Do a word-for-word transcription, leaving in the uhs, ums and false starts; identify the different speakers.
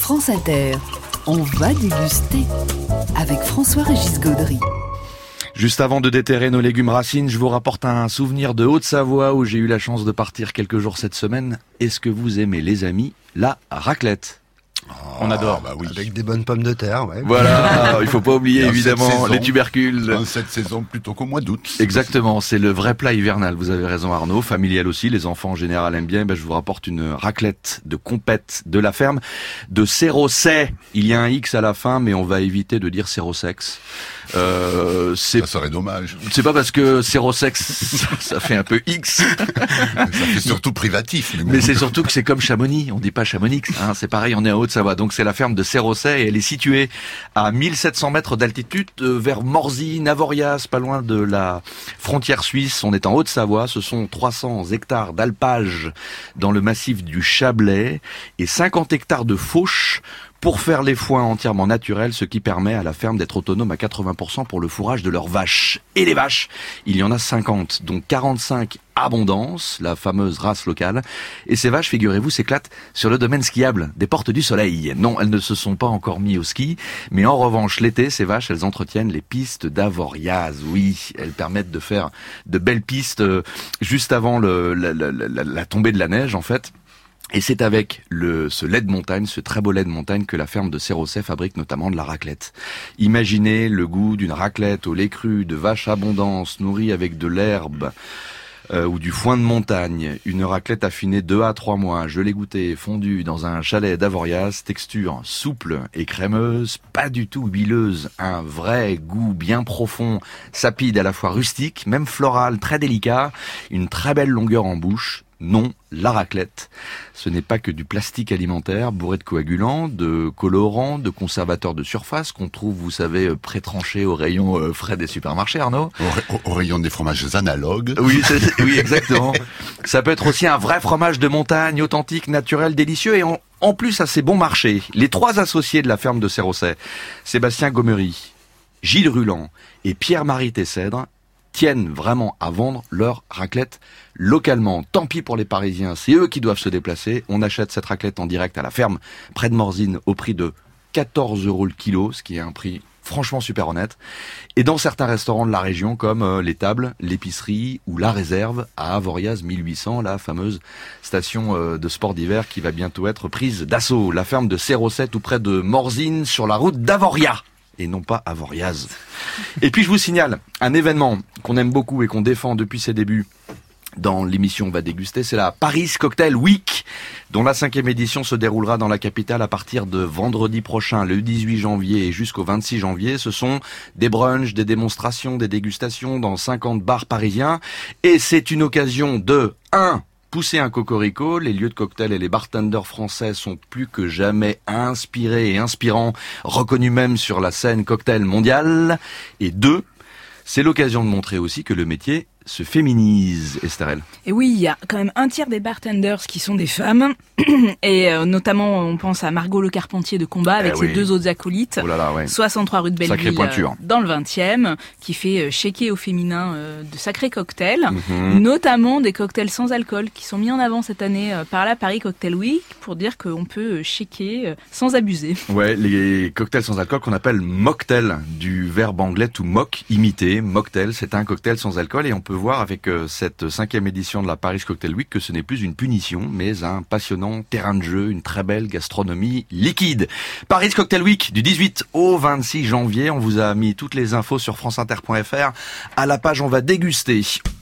Speaker 1: France Inter, on va déguster avec François-Régis Gaudry.
Speaker 2: Juste avant de déterrer nos légumes racines, je vous rapporte un souvenir de Haute-Savoie où j'ai eu la chance de partir quelques jours cette semaine. Est-ce que vous aimez, les amis, la raclette ?
Speaker 3: Oh,
Speaker 2: on adore.
Speaker 3: Bah oui.
Speaker 4: Avec des bonnes pommes de terre, ouais.
Speaker 2: Voilà, il faut pas oublier évidemment
Speaker 3: saison,
Speaker 2: les tubercules.
Speaker 3: Dans cette saison plutôt qu'au mois d'août.
Speaker 2: Exactement, c'est le vrai plat hivernal, vous avez raison Arnaud, familial aussi, les enfants en général aiment bien. Ben, je vous rapporte une raclette de compète de la ferme de Sérosset. Il y a un X à la fin, mais on va éviter de dire Sérosex. Euh, c'est...
Speaker 3: Ça serait dommage.
Speaker 2: C'est pas parce que Sérosex, ça fait un peu X.
Speaker 3: Ça fait surtout privatif. Mais, bon.
Speaker 2: Mais c'est surtout que c'est comme Chamonix, on dit pas Chamonix, hein, c'est pareil, on est en Haute-Savoie. Donc c'est la ferme de Sérosset et elle est située à mille sept cents mètres d'altitude euh, vers Morzine, Avoriaz, pas loin de la frontière suisse. On est en Haute-Savoie, ce sont trois cents hectares d'alpage dans le massif du Chablais et cinquante hectares de fauche pour faire les foins entièrement naturels, ce qui permet à la ferme d'être autonome à quatre-vingts pour cent pour le fourrage de leurs vaches. Et les vaches, il y en a cinquante, dont quarante-cinq Abondance, la fameuse race locale. Et ces vaches, figurez-vous, s'éclatent sur le domaine skiable des Portes du Soleil. Non, elles ne se sont pas encore mises au ski, mais en revanche, l'été, ces vaches, elles entretiennent les pistes d'Avoriaz. Oui, elles permettent de faire de belles pistes euh, juste avant le, la, la, la, la tombée de la neige, en fait. Et c'est avec le, ce lait de montagne, ce très beau lait de montagne que la ferme de Sérosset fabrique notamment de la raclette. Imaginez le goût d'une raclette au lait cru de vache Abondance nourrie avec de l'herbe euh, ou du foin de montagne. Une raclette affinée deux à trois mois, gelée goûtée, fondue dans un chalet d'Avoriaz, texture souple et crémeuse, pas du tout huileuse, un vrai goût bien profond, sapide à la fois rustique, même floral, très délicat, une très belle longueur en bouche. Non, la raclette, ce n'est pas que du plastique alimentaire bourré de coagulants, de colorants, de conservateurs de surface qu'on trouve, vous savez, pré-tranchés au rayon euh, frais des supermarchés, Arnaud.
Speaker 3: Au, au, au rayon des fromages analogues.
Speaker 2: Oui, c'est, oui, exactement. Ça peut être aussi un vrai fromage de montagne, authentique, naturel, délicieux et en, en plus assez bon marché. Les trois associés de la ferme de Sérosset, Sébastien Gomery, Gilles Ruland et Pierre-Marie Tessèdre, tiennent vraiment à vendre leur raclette localement. Tant pis pour les Parisiens, c'est eux qui doivent se déplacer. On achète cette raclette en direct à la ferme, près de Morzine, au prix de quatorze euros le kilo, ce qui est un prix franchement super honnête. Et dans certains restaurants de la région, comme euh, les Tables, l'épicerie ou la Réserve, à Avoriaz mille huit cents, la fameuse station euh, de sport d'hiver qui va bientôt être prise d'assaut. La ferme de Sérosset, tout près de Morzine, sur la route d'Avoriaz. Et non pas Avoriaz. Et puis je vous signale un événement qu'on aime beaucoup et qu'on défend depuis ses débuts dans l'émission On va déguster, c'est la Paris Cocktail Week, dont la cinquième édition se déroulera dans la capitale à partir de vendredi prochain, le dix-huit janvier et jusqu'au vingt-six janvier. Ce sont des brunchs, des démonstrations, des dégustations dans cinquante bars parisiens. Et c'est une occasion de un pousser un cocorico, les lieux de cocktail et les bartenders français sont plus que jamais inspirés et inspirants, reconnus même sur la scène cocktail mondiale. Et deux, c'est l'occasion de montrer aussi que le métier se féminise, Estherelle.
Speaker 5: Et oui, il y a quand même un tiers des bartenders qui sont des femmes, et euh, notamment on pense à Margot Le Carpentier de Combat avec
Speaker 2: eh
Speaker 5: ses
Speaker 2: oui.
Speaker 5: deux autres acolytes,
Speaker 2: oh là là, ouais.
Speaker 5: soixante-trois rue de Belleville euh, dans le vingtième, qui fait euh, shaker au féminin euh, de sacrés cocktails, mm-hmm. notamment des cocktails sans alcool qui sont mis en avant cette année euh, par la Paris Cocktail Week pour dire qu'on peut euh, shaker euh, sans abuser.
Speaker 2: Ouais, les cocktails sans alcool qu'on appelle mocktail, du verbe anglais to mock, imiter, mocktail, c'est un cocktail sans alcool et on peut voir avec euh, cette cinquième édition de la Paris Cocktail Week que ce n'est plus une punition, mais un passionnant terrain de jeu, une très belle gastronomie liquide. Paris Cocktail Week du dix-huit au vingt-six janvier, on vous a mis toutes les infos sur franceinter point f r à la page On va déguster.